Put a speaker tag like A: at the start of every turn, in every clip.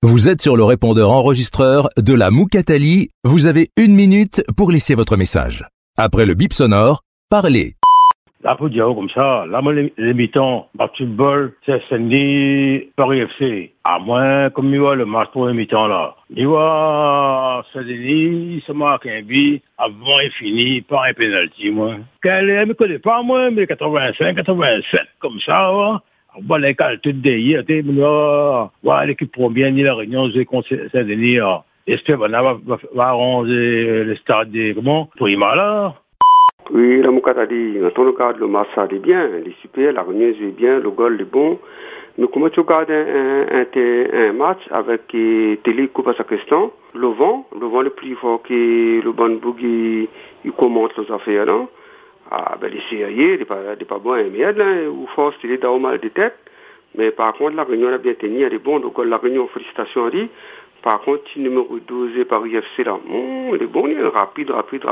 A: Vous êtes sur le répondeur enregistreur de la Moukatali. Vous avez 1 minute pour laisser votre message. Après le bip sonore, parlez.
B: Là, pour dire comme ça, là, moi, les mi-temps, football, c'est samedi, Paris FC. À moins, comme il voit le match pour les mi-temps, là. Il voit Saint-Denis, se marque un but, avant il finit par un penalty, moi. Qu'elle ne me connaît pas, moi, mais 85, 87, comme ça, ouais. Bon, les cas, tout déhier, l'équipe première, ni la Réunion, j'ai contre Saint-Denis, j'espère qu'on va arranger le stade, comment, Prima, là.
C: Oui, la Moukatali, dans le cadre, le match, ça allait bien, il est super, la Réunion joue bien, le goal est bon. Mais comment tu regardes un match avec Télé coupe à sa question, le vent le plus fort que le bon bougie, il commente les affaires, non? Ah, ben, les sérieux, il n'est pas bon à aimer, là, ou force, il est dans mal de tête. Mais par contre, la Réunion a bien tenu, elle est bonne, donc la Réunion, félicitations à lui. Par contre, le numéro 12 par IFC, là, il est bon, il est rapide.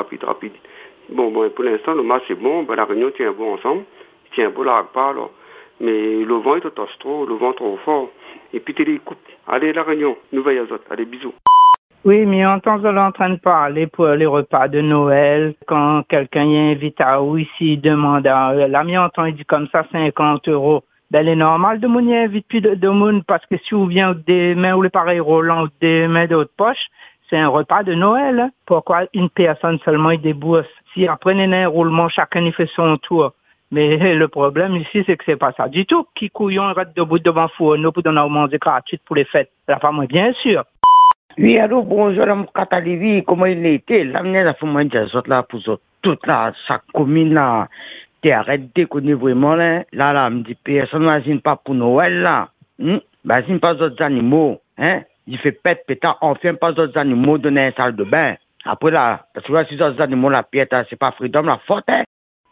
C: Bon, pour l'instant, le match est bon, ben, la Réunion tient bon ensemble, tient bon la part, là. Mais le vent est trop, le vent trop fort. Et puis, tu les coupes. Allez, la Réunion, nouvelle Azote, allez, bisous.
D: Oui, mais on entend en train de parler pour les repas de Noël, quand quelqu'un y invite à ou ici, demande la mi entend, il dit comme ça, 50 €. Ben, c'est normal de mon y invite plus de monde, parce que si vous venez des mains ou les pareils Roland ou des mains de haute poche, c'est un repas de Noël, hein. Pourquoi une personne seulement y débourse? Si après un roulement, chacun y fait son tour. Mais le problème ici, c'est que c'est pas ça du tout. Qui couillon reste debout devant fourneau pour donner à manger gratuit pour les fêtes? La femme, bien sûr.
E: Oui, allô, bonjour, la Moukatali, comment il était? L'amener la femme des autres là, pour toute sa commune là. T'es arrêté qu'on est vraiment là. Là, me dit, personne n'imagine pas pour Noël là. Imagine pas d'autres animaux, hein? Il fait pétard, enfin pas d'autres animaux dans une salle de bain. Après là, parce que si d'autres animaux la piète, c'est pas freedom la faute, hein?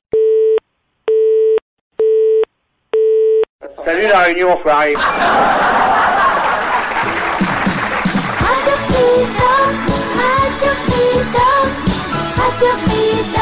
C: Salut la Réunion, frère.
F: Radio Freedom, Radio Freedom, Radio Freedom.